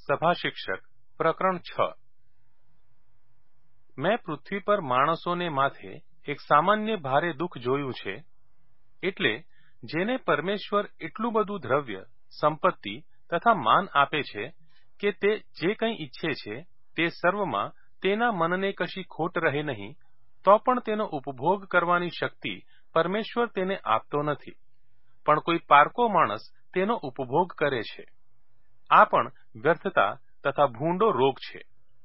સભા શિક્ષક પ્રકરણ 6 મેં પૃથ્વી પર માણસોને માથે એક સામાન્ય ભારે દુઃખ જોયું છે, એટલે જેને પરમેશ્વર એટલું બધું દ્રવ્ય, સંપત્તિ તથા માન આપે છે કે તે જે કંઈ ઈચ્છે છે તે સર્વમાં તેના મનને કશી ખોટ રહે નહીં, તો પણ તેનો ઉપભોગ કરવાની શક્તિ પરમેશ્વર તેને આપતો નથી, પણ કોઈ પારકો માણસ તેનો ઉપભોગ કરે છે. આ પણ વ્યર્થતા તથા ભૂંડો રોગ છે.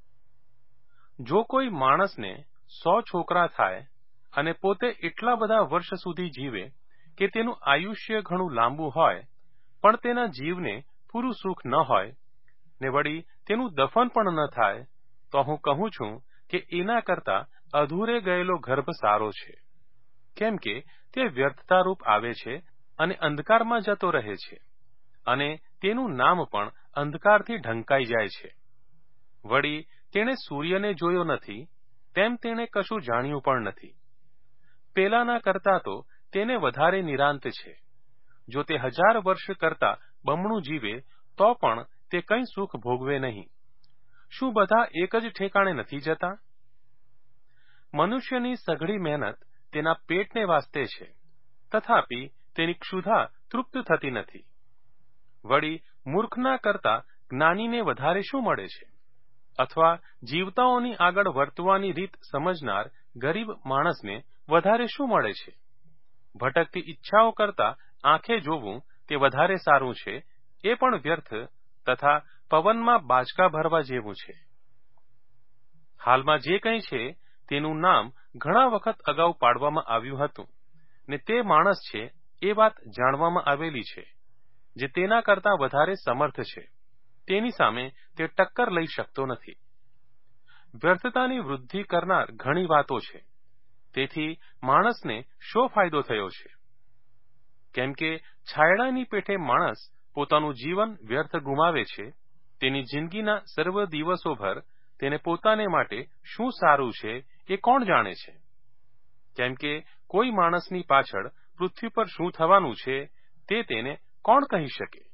જો કોઈ માણસને 100 છોકરા થાય અને પોતે એટલા બધા વર્ષ સુધી જીવે કે તેનું આયુષ્ય ઘણું લાંબુ હોય, પણ તેના જીવને પૂરું સુખ ન હોય, ને વળી તેનું દફન પણ ન થાય, તો હું કહું છું કે એના કરતા અધૂરે ગયેલો ગર્ભ સારો છે, કેમ કે તે વ્યર્થતારૂપ આવે છે અને અંધકારમાં જતો રહે છે, અને તેનું નામ પણ અંધકારથી ઢંકાઈ જાય છે. વળી તેણે સૂર્યને જોયો નથી, તેમ તેણે કશું જાણ્યું પણ નથી. પેલાના કરતા તો તેને વધારે નિરાંત છે. જો તે 1000 વર્ષ કરતા બમણું જીવે તો પણ તે કંઈ સુખ ભોગવે નહીં. શું બધા એક જ ઠેકાણે નથી જતા? મનુષ્યની સઘળી મહેનત તેના પેટને વાસ્તે છે, તથાપિ તેની ક્ષુધા તૃપ્ત થતી નથી. વળી મૂર્ખના કરતા જ્ઞાનીને વધારે શું મળે છે? અથવા જીવતાઓની આગળ વર્તવાની રીત સમજનાર ગરીબ માણસને વધારે શું મળે છે? ભટકતી ઈચ્છાઓ કરતા આંખે જોવું તે વધારે સારું છે, એ પણ વ્યર્થ તથા પવનમાં બાચકા ભરવા જેવું છે. હાલમાં જે કંઈ છે તેનું નામ ઘણા વખત અગાઉ પાડવામાં આવ્યું હતું, ને તે માણસ છે એ વાત જાણવામાં આવેલી છે, જે તેના કરતા વધારે સમર્થ છે, તેની સામે તે ટક્કર લઈ શકતો નથી. વ્યર્થતાની વૃદ્ધિ કરનાર ઘણી વાતો છે, તેથી માણસને શો ફાયદો થયો છે? કેમ કે છાયડાની પેઠે માણસ પોતાનું જીવન વ્યર્થ ગુમાવે છે, તેની જિંદગીના સર્વ દિવસોભર તેને પોતાને માટે શું સારું છે એ કોણ જાણે છે? કેમ કે કોઈ માણસની પાછળ પૃથ્વી પર શું થવાનું છે તે તેને કોણ કહી શકે?